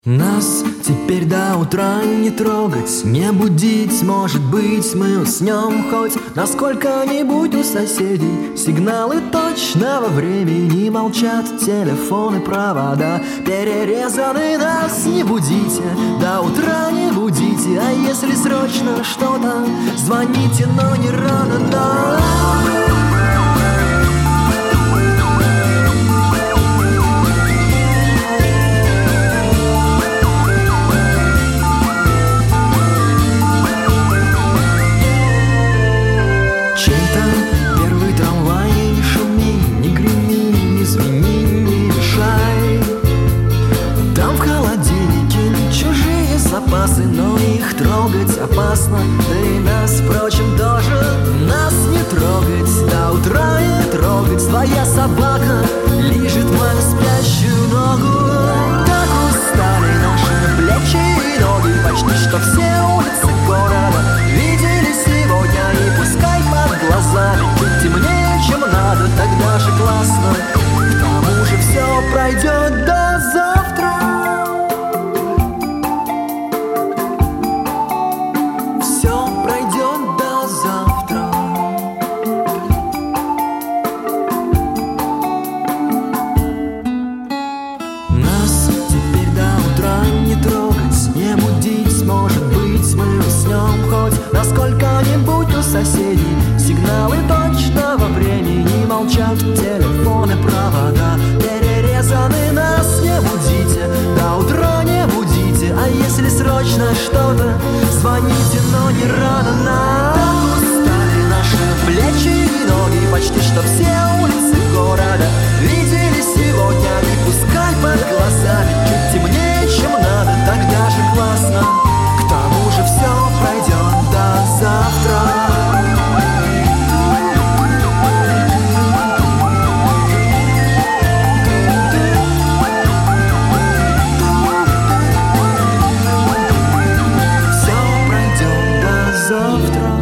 Нас теперь до утра не трогать, не будить. Может быть, мы уснем хоть на сколько-нибудь у соседей. Сигналы точного времени молчат, телефоны, провода перерезаны. Нас не будите, до утра не будите. А если срочно что-то, звоните, но не рано, но... Первый трамвай, не шуми, не греми, не звени, не мешай. Там в холодильнике чужие запасы, но их трогать опасно. Да и нас, впрочем, тоже. Нас не трогать, до утра не трогать. Твоя собака лижет мою спящую ногу. Так устали наши плечи и ноги, почти что все улицы города видели сегодня. И пускай под глазами чуть темнее, чем надо, тогда же классно. К тому же все пройдет до завтра. Все пройдет до завтра. Нас теперь до утра не трогать, не будить. Может быть, мы уснем хоть на сколько-нибудь у соседей. Сигналы точного времени молчат, телефоны, провода перерезаны. Нас не будите, до утра не будите. А если срочно что-то, звоните, но не рано. Так устали наши плечи и ноги, почти что все улицы города видели сегодня. И пускай под глазами чуть темнее, чем надо, тогда же классно. К тому же все пройдет до завтра. Завтра.